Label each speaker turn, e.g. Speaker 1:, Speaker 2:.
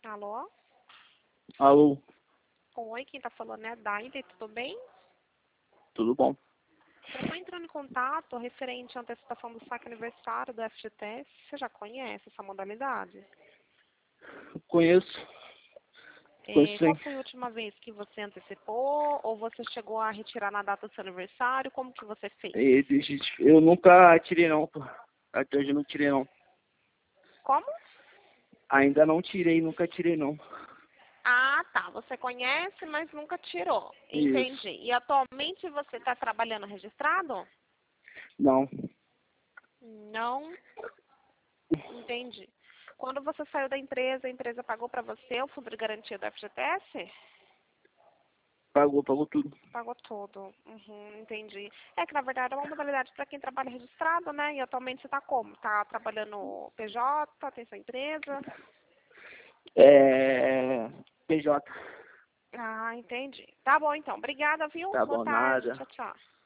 Speaker 1: Alô?
Speaker 2: Alô,
Speaker 1: Oi, quem tá falando é a Daide, tudo bem?
Speaker 2: tudo bom?
Speaker 1: Eu tô entrando em contato referente à antecipação do saque aniversário do FGTS. Você já conhece essa modalidade?
Speaker 2: Conheço, conheço
Speaker 1: Qual
Speaker 2: sim.
Speaker 1: foi a última vez que você antecipou ou você chegou a retirar na data do seu aniversário? Como que você fez?
Speaker 2: Eu nunca tirei não, pô. Até hoje eu não tirei não.
Speaker 1: Como?
Speaker 2: Ainda não tirei, nunca tirei não.
Speaker 1: Ah, tá. Você conhece, mas nunca tirou.
Speaker 2: Isso.
Speaker 1: Entendi. E atualmente você está trabalhando registrado?
Speaker 2: Não.
Speaker 1: Não. Entendi. Quando você saiu da empresa, a empresa pagou para você o fundo de garantia do FGTS?
Speaker 2: Pagou tudo.
Speaker 1: Pagou tudo. Entendi. É que na verdade é uma modalidade para quem trabalha registrado, né? E atualmente você está como? Está trabalhando PJ, tem sua empresa?
Speaker 2: PJ.
Speaker 1: Ah, entendi. Tá bom então. Obrigada, viu?
Speaker 2: Tá
Speaker 1: Boa
Speaker 2: bom,
Speaker 1: tarde.
Speaker 2: nada.
Speaker 1: Tchau, tchau.